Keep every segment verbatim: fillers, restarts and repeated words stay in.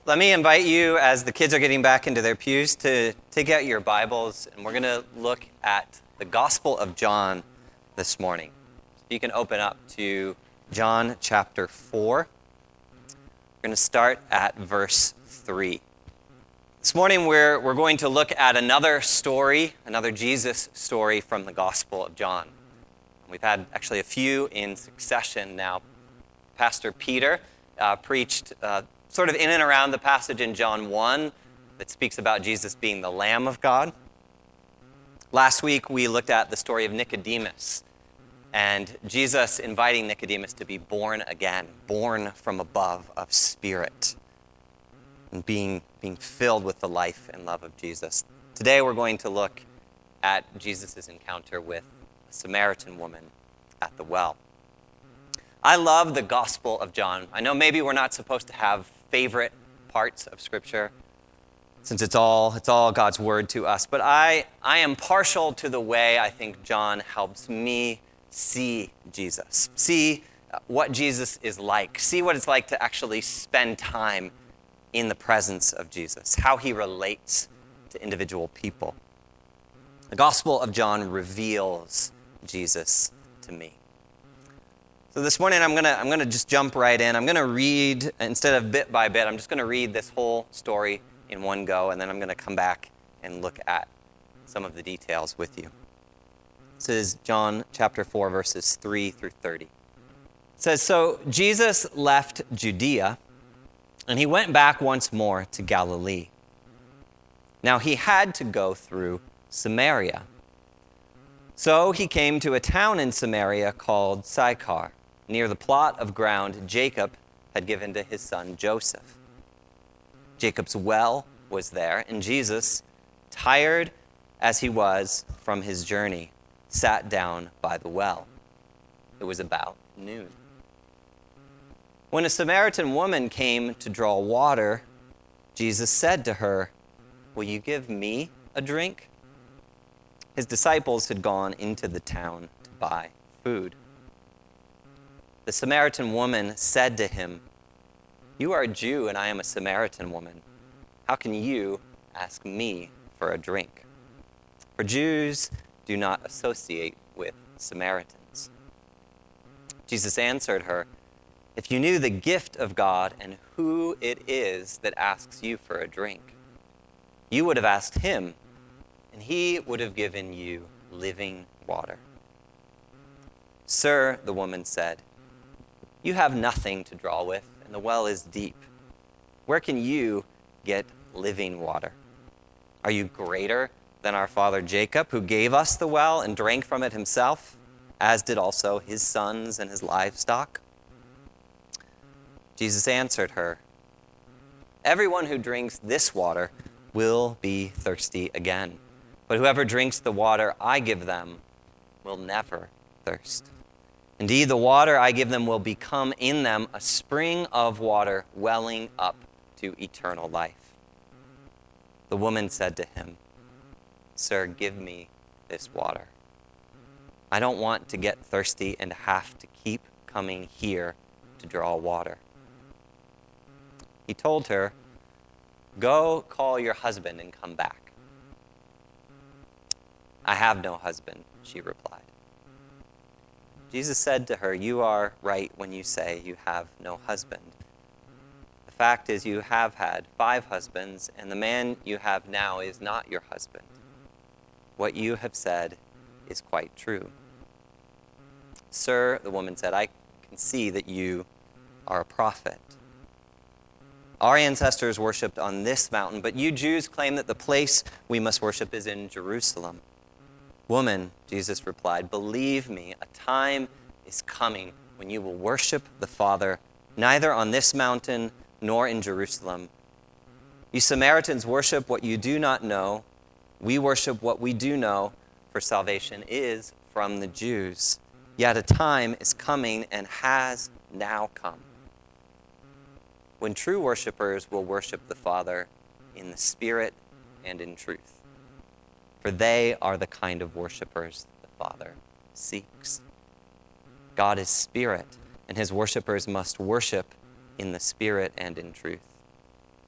let me invite you, as the kids are getting back into their pews, to take out your Bibles, and we're going to look at the Gospel of John this morning. So you can open up to John chapter four. We're going to start at verse three. This morning we're, we're going to look at another story, another Jesus story from the Gospel of John. We've had actually a few in succession now. Pastor Peter uh, preached uh, sort of in and around the passage in John one that speaks about Jesus being the Lamb of God. Last week we looked at the story of Nicodemus and Jesus inviting Nicodemus to be born again, born from above of spirit, and being, being filled with the life and love of Jesus. Today we're going to look at Jesus' encounter with a Samaritan woman at the well. I love the Gospel of John. I know maybe we're not supposed to have favorite parts of Scripture, since it's all it's all God's Word to us, but I, I am partial to the way I think John helps me see Jesus, see what Jesus is like, see what it's like to actually spend time in the presence of Jesus, how he relates to individual people. The Gospel of John reveals Jesus to me. So this morning I'm gonna I'm gonna just jump right in. I'm gonna read, instead of bit by bit, I'm just gonna read this whole story in one go, and then I'm gonna come back and look at some of the details with you. This is John chapter four, verses three through thirty. It says, "So Jesus left Judea, and he went back once more to Galilee. Now he had to go through Samaria. So he came to a town in Samaria called Sychar, near the plot of ground Jacob had given to his son Joseph. Jacob's well was there, and Jesus, tired as he was from his journey, sat down by the well. It was about noon. When a Samaritan woman came to draw water, Jesus said to her, 'Will you give me a drink?' His disciples had gone into the town to buy food. The Samaritan woman said to him, 'You are a Jew and I am a Samaritan woman. How can you ask me for a drink?' For Jews do not associate with Samaritans." Jesus answered her, "If you knew the gift of God and who it is that asks you for a drink, you would have asked him, and he would have given you living water." "Sir," the woman said, "you have nothing to draw with, and the well is deep. Where can you get living water? Are you greater than our father Jacob, who gave us the well and drank from it himself, as did also his sons and his livestock?" Jesus answered her, "Everyone who drinks this water will be thirsty again. But whoever drinks the water I give them will never thirst. Indeed, the water I give them will become in them a spring of water welling up to eternal life." The woman said to him, "Sir, give me this water. I don't want to get thirsty and have to keep coming here to draw water." He told her, "Go call your husband and come back." "I have no husband," she replied. Jesus said to her, "You are right when you say you have no husband. The fact is you have had five husbands, and the man you have now is not your husband. What you have said is quite true." "Sir," the woman said, "I can see that you are a prophet. Our ancestors worshipped on this mountain, but you Jews claim that the place we must worship is in Jerusalem." "Woman," Jesus replied, "believe me, a time is coming when you will worship the Father neither on this mountain nor in Jerusalem. You Samaritans worship what you do not know. We worship what we do know, for salvation is from the Jews. Yet a time is coming and has now come when true worshipers will worship the Father in the Spirit and in truth. For they are the kind of worshipers the Father seeks. God is spirit, and his worshipers must worship in the Spirit and in truth.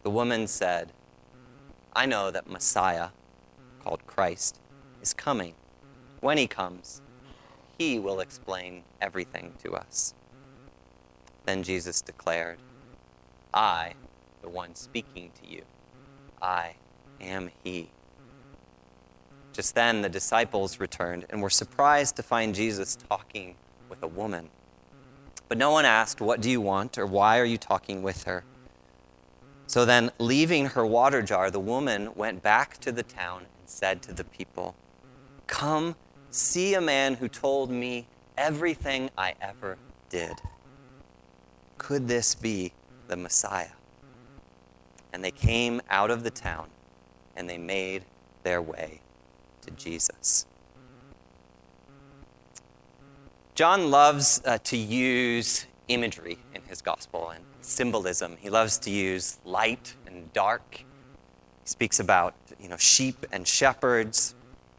The woman said, I know that Messiah, called Christ, is coming. When he comes, he will explain everything to us. Then Jesus declared, I, the one speaking to you, I am he. Just then the disciples returned and were surprised to find Jesus talking with a woman. But no one asked, what do you want, or why are you talking with her? So then, leaving her water jar, the woman went back to the town and said to the people, come see a man who told me everything I ever did. Could this be the Messiah? And they came out of the town and they made their way to Jesus. John loves uh, to use imagery in his gospel and symbolism. He loves to use light and dark. He speaks about, you know, sheep and shepherds.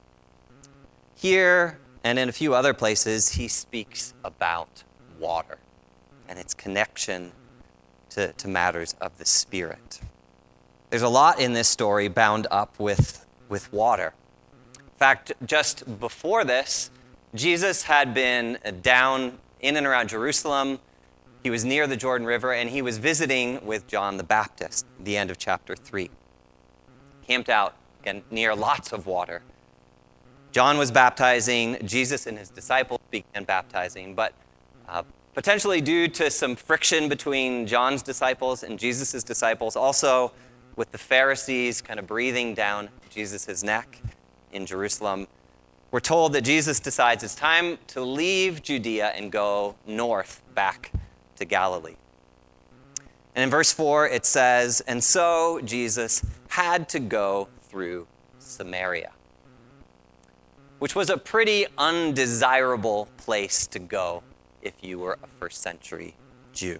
Here and in a few other places, he speaks about water and its connection to, to matters of the Spirit. There's a lot in this story bound up with, with water. In fact, just before this, Jesus had been down in and around Jerusalem. He was near the Jordan River, and he was visiting with John the Baptist, the end of chapter three. Camped out, again, near lots of water. John was baptizing. Jesus and his disciples began baptizing, but uh, potentially due to some friction between John's disciples and Jesus' disciples, also with the Pharisees kind of breathing down Jesus' neck in Jerusalem, we're told that Jesus decides it's time to leave Judea and go north back to Galilee. And in verse four, it says, and so Jesus had to go through Samaria, which was a pretty undesirable place to go if you were a first century Jew.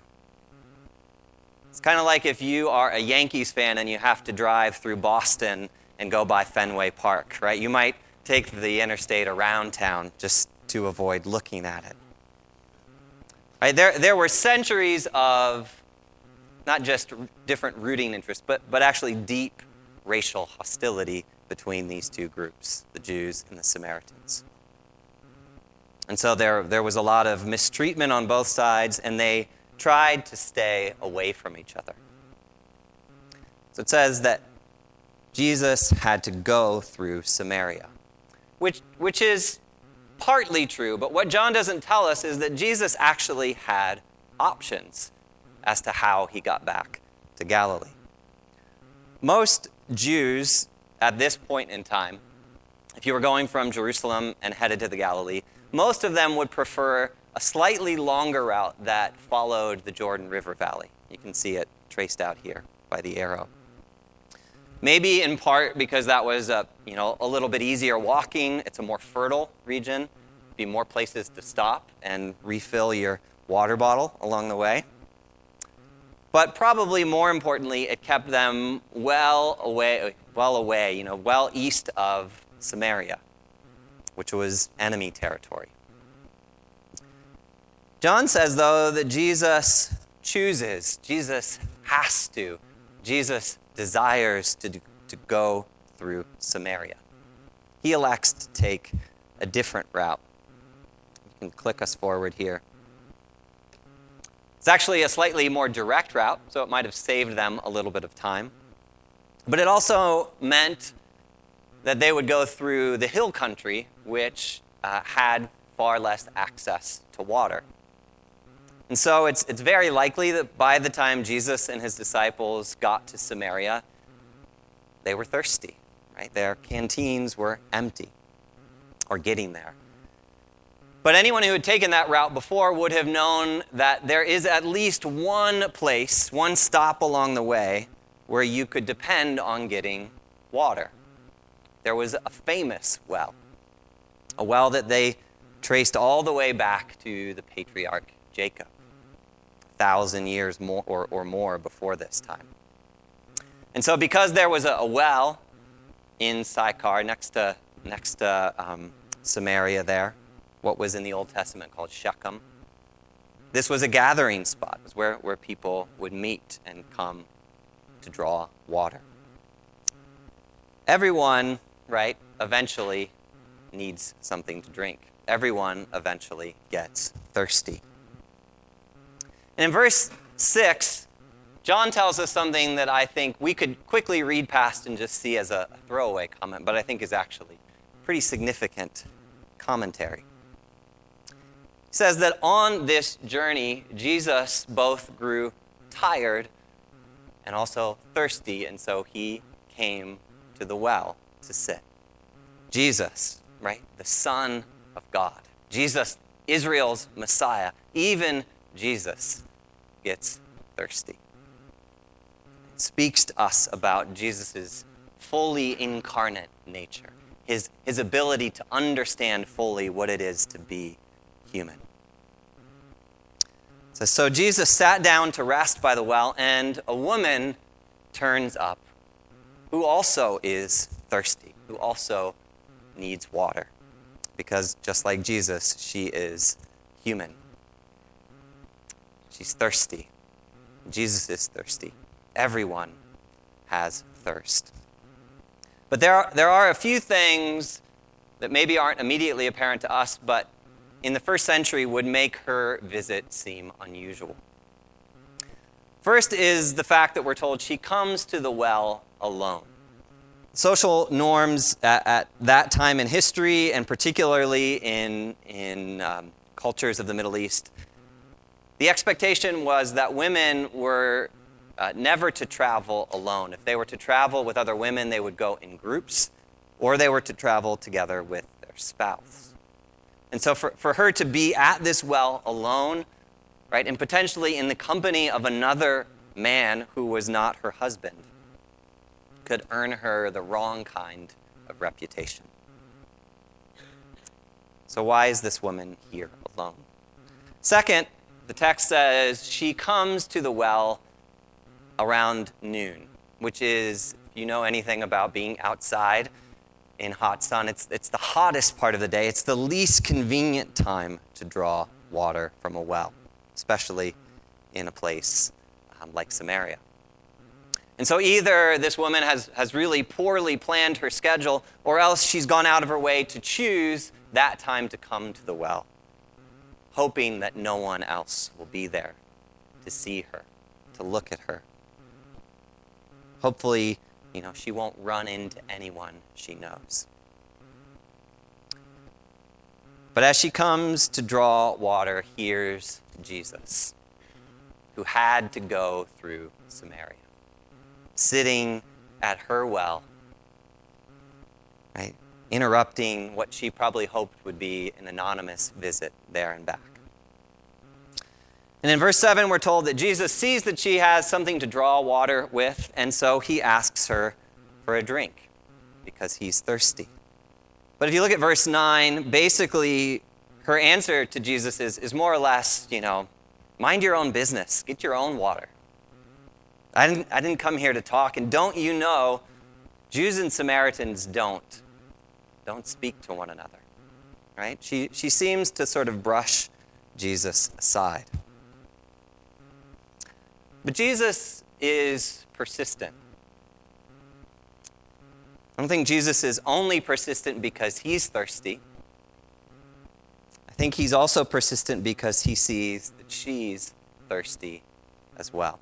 It's kind of like if you are a Yankees fan and you have to drive through Boston and go by Fenway Park, right? You might take the interstate around town just to avoid looking at it. Right? There, there were centuries of not just different rooting interests, but, but actually deep racial hostility between these two groups, the Jews and the Samaritans. And so there, there was a lot of mistreatment on both sides, and they tried to stay away from each other. So it says that Jesus had to go through Samaria, which, which is partly true, but what John doesn't tell us is that Jesus actually had options as to how he got back to Galilee. Most Jews at this point in time, if you were going from Jerusalem and headed to the Galilee, most of them would prefer a slightly longer route that followed the Jordan River Valley. You can see it traced out here by the arrow. Maybe in part because that was a, you know, a little bit easier walking. It's a more fertile region. Be more places to stop and refill your water bottle along the way. But probably more importantly, it kept them well away, well away, you know, well east of Samaria, which was enemy territory. John says, though, that Jesus chooses, Jesus has to, Jesus desires to, do, to go through Samaria. He elects to take a different route. You can click us forward here. It's actually a slightly more direct route, so it might have saved them a little bit of time. But it also meant that they would go through the hill country, which uh, had far less access to water. And so it's, it's very likely that by the time Jesus and his disciples got to Samaria, they were thirsty, right? Their canteens were empty or getting there. But anyone who had taken that route before would have known that there is at least one place, one stop along the way where you could depend on getting water. There was a famous well, a well that they traced all the way back to the patriarch Jacob, a thousand years more or, or more before this time. And so because there was a, a well in Sychar next to, next to um, Samaria there, what was in the Old Testament called Shechem, this was a gathering spot. It was where, where people would meet and come to draw water. Everyone, right, eventually needs something to drink. Everyone eventually gets thirsty. And in verse six, John tells us something that I think we could quickly read past and just see as a throwaway comment, but I think is actually pretty significant commentary. He says that on this journey, Jesus both grew tired and also thirsty, and so he came to the well to sit. Jesus, right, the Son of God. Jesus, Israel's Messiah. Even Jesus gets thirsty. It speaks to us about Jesus' fully incarnate nature, his, his ability to understand fully what it is to be human. So, so Jesus sat down to rest by the well, and a woman turns up who also is thirsty, who also needs water, because just like Jesus, she is human. She's thirsty. Jesus is thirsty. Everyone has thirst. But there are, there are a few things that maybe aren't immediately apparent to us, but in the first century would make her visit seem unusual. First is the fact that we're told she comes to the well alone. Social norms at, at that time in history, and particularly in, in um, cultures of the Middle East, the expectation was that women were uh, never to travel alone. If they were to travel with other women, they would go in groups, or they were to travel together with their spouse. And so for, for her to be at this well alone, right, and potentially in the company of another man who was not her husband, could earn her the wrong kind of reputation. So why is this woman here alone? Second, the text says she comes to the well around noon, which is, if you know anything about being outside in hot sun, it's, it's the hottest part of the day. It's the least convenient time to draw water from a well, especially in a place um, like Samaria. And so either this woman has, has really poorly planned her schedule, or else she's gone out of her way to choose that time to come to the well, hoping that no one else will be there to see her, to look at her. Hopefully, you know, she won't run into anyone she knows. But as she comes to draw water, here's Jesus, who had to go through Samaria, sitting at her well, right, interrupting what she probably hoped would be an anonymous visit there and back. And in verse seven, we're told that Jesus sees that she has something to draw water with, and so he asks her for a drink because he's thirsty. But if you look at verse nine, basically her answer to Jesus is, is more or less, you know, mind your own business, get your own water. I didn't, I didn't come here to talk, and don't you know, Jews and Samaritans don't, don't speak to one another, right? She, she seems to sort of brush Jesus aside. But Jesus is persistent. I don't think Jesus is only persistent because he's thirsty. I think he's also persistent because he sees that she's thirsty as well.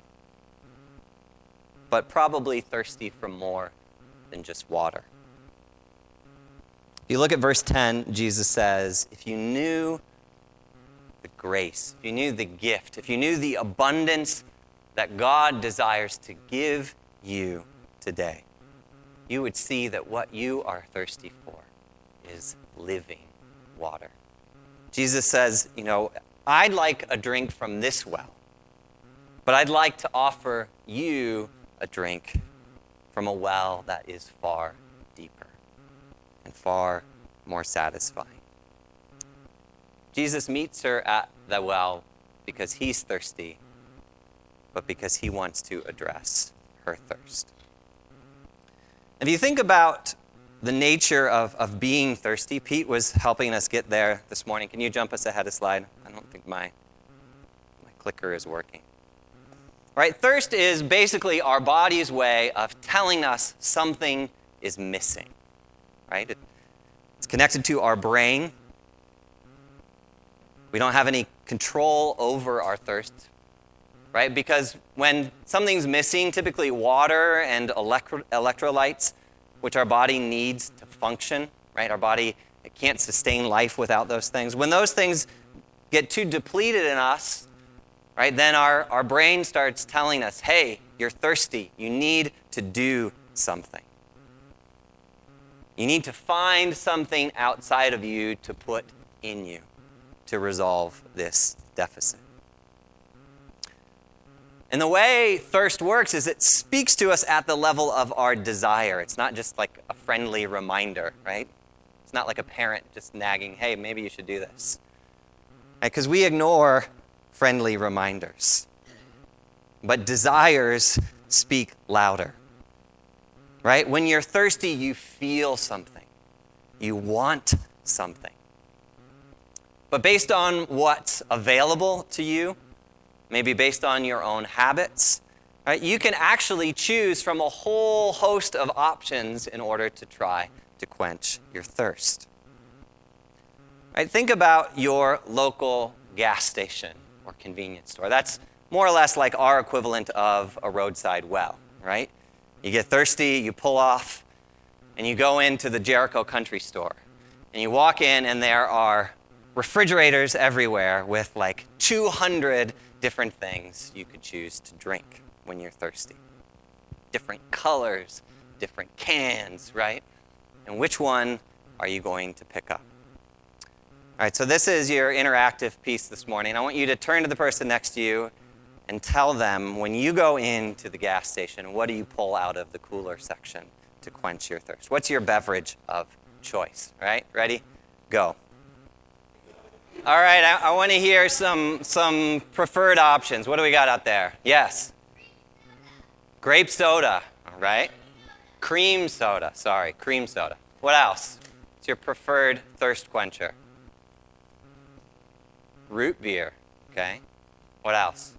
But probably thirsty for more than just water. If you look at verse ten, Jesus says, if you knew the grace, if you knew the gift, if you knew the abundance that God desires to give you today, you would see that what you are thirsty for is living water. Jesus says, you know, I'd like a drink from this well, but I'd like to offer you a drink from a well that is far deeper and far more satisfying. Jesus meets her at the well because he's thirsty, but because he wants to address her thirst. If you think about the nature of, of being thirsty, Pete was helping us get there this morning. Can you jump us ahead a slide? I don't think my, my clicker is working. right? Thirst is basically our body's way of telling us something is missing, right? It, it's connected to our brain. We don't have any control over our thirst, right? Because when something's missing, typically water and electro- electrolytes, which our body needs to function, right? Our body it can't sustain life without those things. When those things get too depleted in us, right, then our, our brain starts telling us, hey, you're thirsty. You need to do something. You need to find something outside of you to put in you to resolve this deficit. And the way thirst works is it speaks to us at the level of our desire. It's not just like a friendly reminder, right? It's not like a parent just nagging, hey, maybe you should do this. Because we ignore friendly reminders. But desires speak louder. Right? When you're thirsty, you feel something. You want something. But based on what's available to you, maybe based on your own habits, right, you can actually choose from a whole host of options in order to try to quench your thirst. Right? Think about your local gas station or convenience store. That's more or less like our equivalent of a roadside well, right? You get thirsty, you pull off, and you go into the Jericho Country Store. And you walk in, and there are refrigerators everywhere with like two hundred different things you could choose to drink when you're thirsty. Different colors, different cans, right? And which one are you going to pick up? All right, so this is your interactive piece this morning. I want you to turn to the person next to you and tell them, when you go into the gas station, what do you pull out of the cooler section to quench your thirst? What's your beverage of choice? All right, ready? Go. All right, I, I want to hear some, some preferred options. What do we got out there? Yes. Grape soda, all right. Cream soda, sorry, cream soda. What else? What's your preferred thirst quencher? Root beer, okay. What else?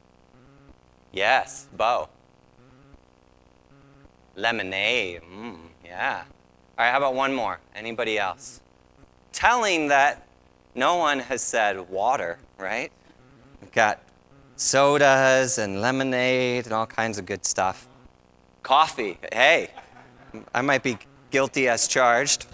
Yes, Bo. Lemonade, mm, yeah. All right, how about one more? Anybody else? Telling that no one has said water, right? We've got sodas and lemonade and all kinds of good stuff. Coffee, hey, I might be guilty as charged.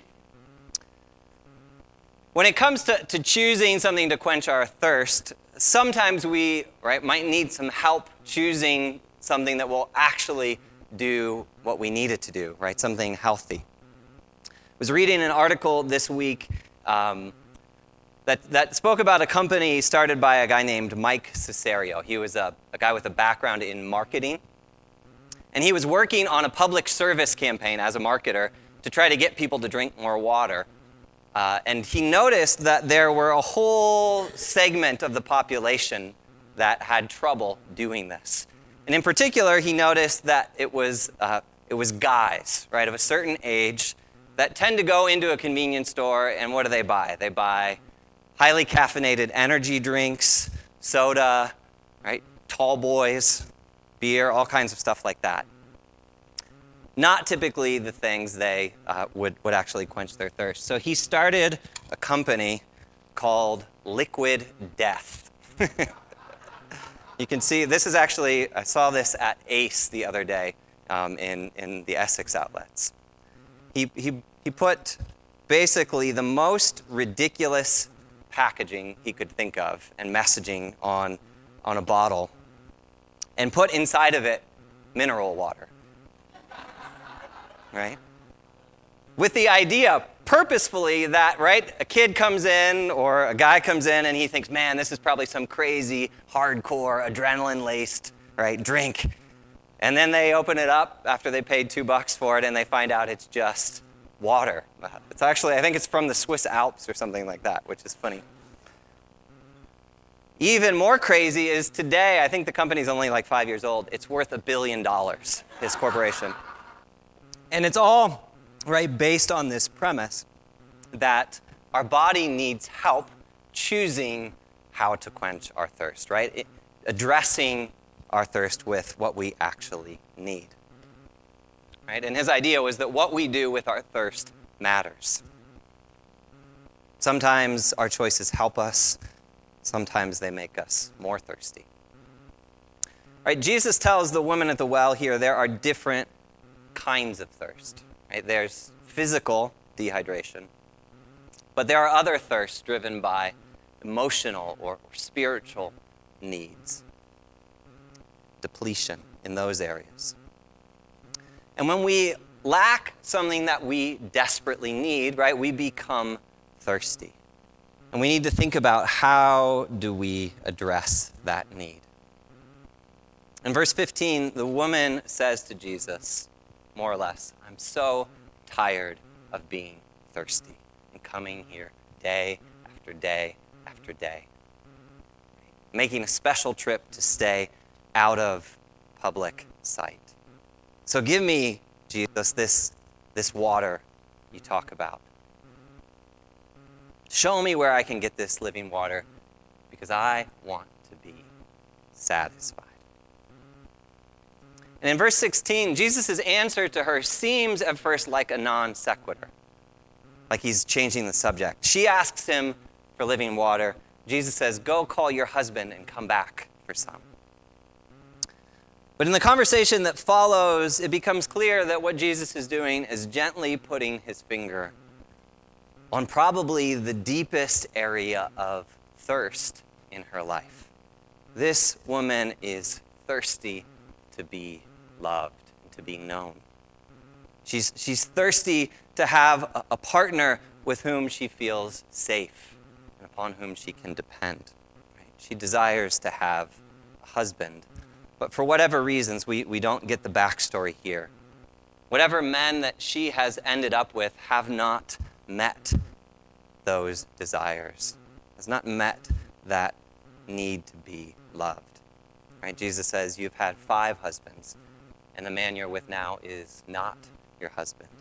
When it comes to, to choosing something to quench our thirst, sometimes we right, might need some help choosing something that will actually do what we need it to do, right? Something healthy. I was reading an article this week um, that, that spoke about a company started by a guy named Mike Cesario. He was a, a guy with a background in marketing. And he was working on a public service campaign as a marketer to try to get people to drink more water. Uh, and he noticed that there were a whole segment of the population that had trouble doing this. And in particular, he noticed that it was uh, it was guys, right, of a certain age that tend to go into a convenience store, and what do they buy? They buy highly caffeinated energy drinks, soda, right, tall boys, beer, all kinds of stuff like that. Not typically the things they uh, would, would actually quench their thirst. So he started a company called Liquid Death. You can see, this is actually, I saw this at Ace the other day um, in, in the Essex outlets. He, he, he put basically the most ridiculous packaging he could think of and messaging on, on a bottle and put inside of it mineral water. Right? With the idea, purposefully, that, right, a kid comes in or a guy comes in and he thinks, man, this is probably some crazy, hardcore, adrenaline-laced, right, drink. And then they open it up after they paid two bucks for it and they find out it's just water. It's actually, I think it's from the Swiss Alps or something like that, which is funny. Even more crazy is today, I think the company's only like five years old, it's worth a billion dollars, his corporation. And it's all, right, based on this premise that our body needs help choosing how to quench our thirst, right? It, addressing our thirst with what we actually need. Right? And his idea was that what we do with our thirst matters. Sometimes our choices help us. Sometimes they make us more thirsty. Right? Jesus tells the woman at the well here there are different kinds of thirst. Right? There's physical dehydration, but there are other thirsts driven by emotional or, or spiritual needs, depletion in those areas. And when we lack something that we desperately need, right, we become thirsty. And we need to think about how do we address that need. In verse fifteen, the woman says to Jesus, more or less, I'm so tired of being thirsty and coming here day after day after day, making a special trip to stay out of public sight. So give me, Jesus, this, this water you talk about. Show me where I can get this living water because I want to be satisfied. And in verse sixteen, Jesus' answer to her seems at first like a non sequitur, like he's changing the subject. She asks him for living water. Jesus says, go call your husband and come back for some. But in the conversation that follows, it becomes clear that what Jesus is doing is gently putting his finger on probably the deepest area of thirst in her life. This woman is thirsty to be loved, to be known. She's, she's thirsty to have a, a partner with whom she feels safe and upon whom she can depend. Right? She desires to have a husband. But for whatever reasons, we, we don't get the backstory here. Whatever men that she has ended up with have not met those desires, has not met that need to be loved. Right? Jesus says, you've had five husbands, and the man you're with now is not your husband.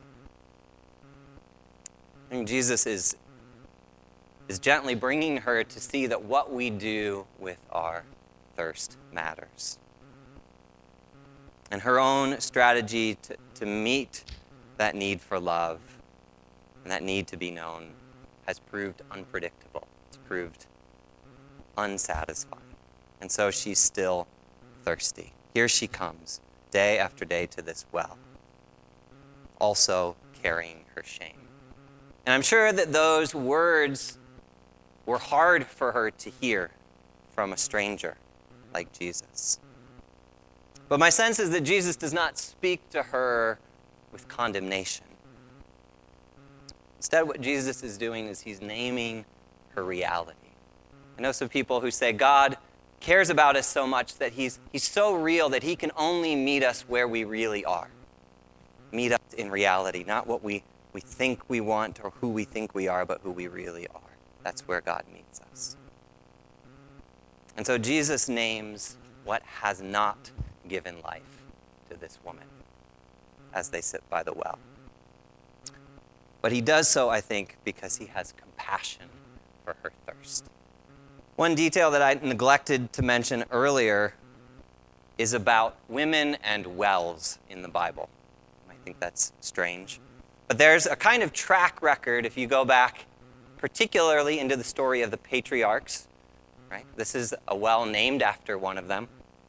And Jesus is, is gently bringing her to see that what we do with our thirst matters. And her own strategy to, to meet that need for love and that need to be known has proved unpredictable. It's proved unsatisfying. And so she's still thirsty. Here she comes, day after day to this well, also carrying her shame. And I'm sure that those words were hard for her to hear from a stranger like Jesus. But my sense is that Jesus does not speak to her with condemnation. Instead, what Jesus is doing is he's naming her reality. I know some people who say God cares about us so much that he's, he's so real that he can only meet us where we really are. Meet us in reality, not what we, we think we want or who we think we are, but who we really are. That's where God meets us. And so Jesus names what has not given life to this woman as they sit by the well. But he does so, I think, because he has compassion for her thirst. One detail that I neglected to mention earlier is about women and wells in the Bible. I think that's strange. But there's a kind of track record if you go back particularly into the story of the patriarchs. Right? This is a well named after one of them,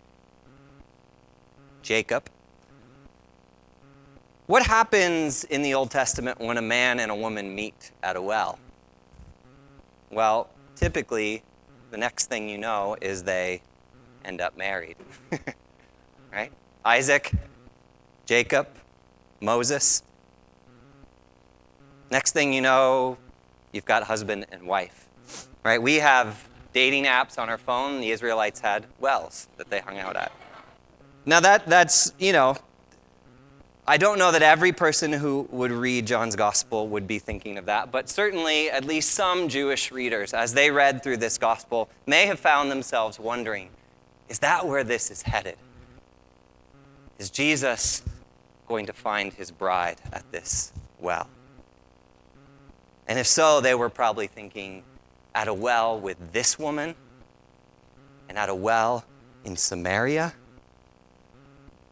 Jacob. What happens in the Old Testament when a man and a woman meet at a well? Well, typically, the next thing you know is they end up married. Right? Isaac, Jacob, Moses. Next thing you know, you've got husband and wife. Right? We have dating apps on our phone. The Israelites had wells that they hung out at. Now that that's, you know, I don't know that every person who would read John's gospel would be thinking of that, but certainly at least some Jewish readers, as they read through this gospel, may have found themselves wondering, is that where this is headed? Is Jesus going to find his bride at this well? And if so, they were probably thinking, at a well with this woman, and at a well in Samaria,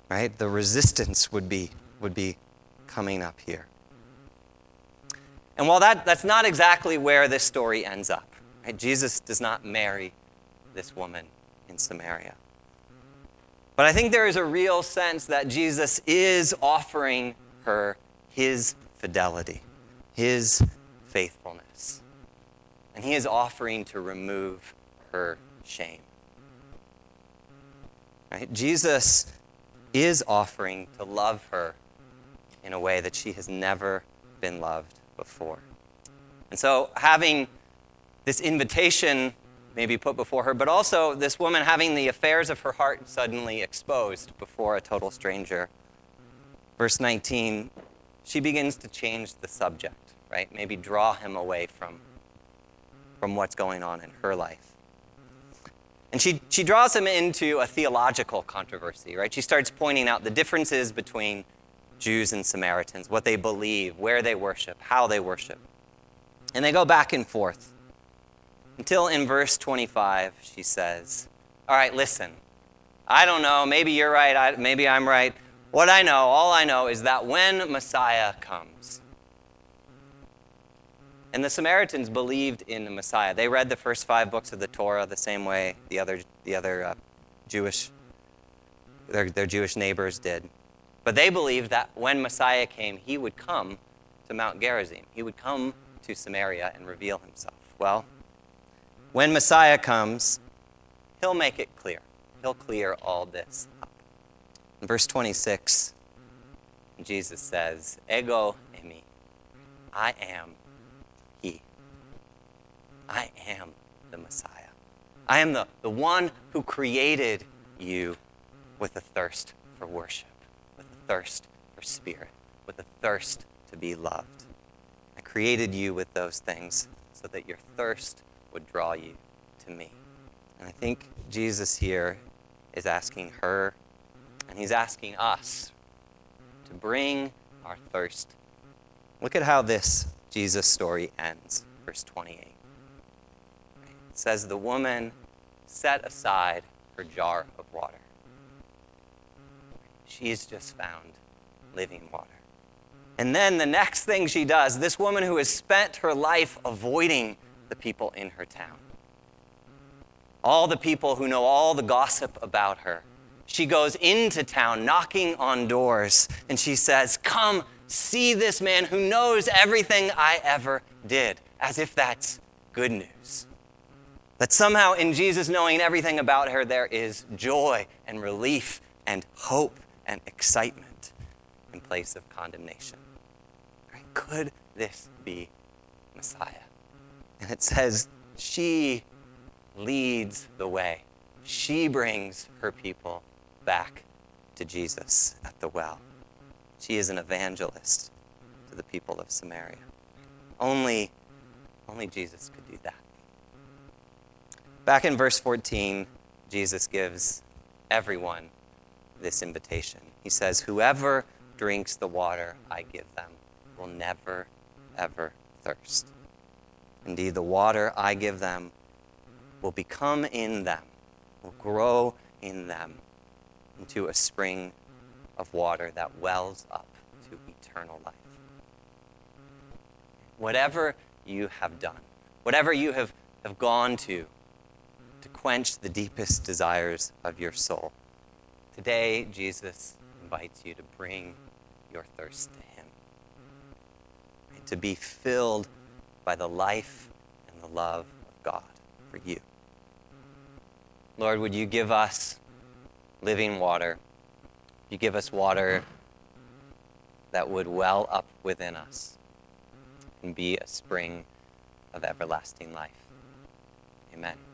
right? The resistance would be would be coming up here. And while that, that's not exactly where this story ends up, right? Jesus does not marry this woman in Samaria. But I think there is a real sense that Jesus is offering her his fidelity, his faithfulness. And he is offering to remove her shame. Right? Jesus is offering to love her in a way that she has never been loved before. And so having this invitation maybe put before her, but also this woman having the affairs of her heart suddenly exposed before a total stranger. Verse nineteen, she begins to change the subject, right? Maybe draw him away from, from what's going on in her life. And she, she draws him into a theological controversy, right? She starts pointing out the differences between Jews and Samaritans, what they believe, where they worship, how they worship. And they go back and forth until in verse twenty-five, she says, all right, listen, I don't know, maybe you're right, I, maybe I'm right. What I know, all I know is that when Messiah comes, and the Samaritans believed in the Messiah. They read the first five books of the Torah the same way the other the other uh, Jewish their, their Jewish neighbors did. But they believed that when Messiah came, he would come to Mount Gerizim. He would come to Samaria and reveal himself. Well, when Messiah comes, he'll make it clear. He'll clear all this up. In verse twenty-six, Jesus says, Ego eimi, I am he. I am the Messiah. I am the, the one who created you with a thirst for worship, with a thirst for spirit, with a thirst to be loved. I created you with those things so that your thirst would draw you to me. And I think Jesus here is asking her, and he's asking us to bring our thirst. Look at how this Jesus story ends, verse twenty-eight. It says, the woman set aside her jar of water. She's just found living water. And then the next thing she does, this woman who has spent her life avoiding the people in her town, all the people who know all the gossip about her, she goes into town knocking on doors, and she says, come see this man who knows everything I ever did, as if that's good news. That somehow in Jesus knowing everything about her, there is joy and relief and hope and excitement in place of condemnation. Right? Could this be Messiah? And it says, she leads the way. She brings her people back to Jesus at the well. She is an evangelist to the people of Samaria. Only, only Jesus could do that. Back in verse fourteen, Jesus gives everyone this invitation. He says, whoever drinks the water I give them will never, ever thirst. Indeed, the water I give them will become in them, will grow in them into a spring of water that wells up to eternal life. Whatever you have done, whatever you have, have gone to to quench the deepest desires of your soul, today Jesus invites you to bring your thirst to him, right? To be filled by the life and the love of God for you. Lord, would you give us living water? You give us water that would well up within us and be a spring of everlasting life. Amen.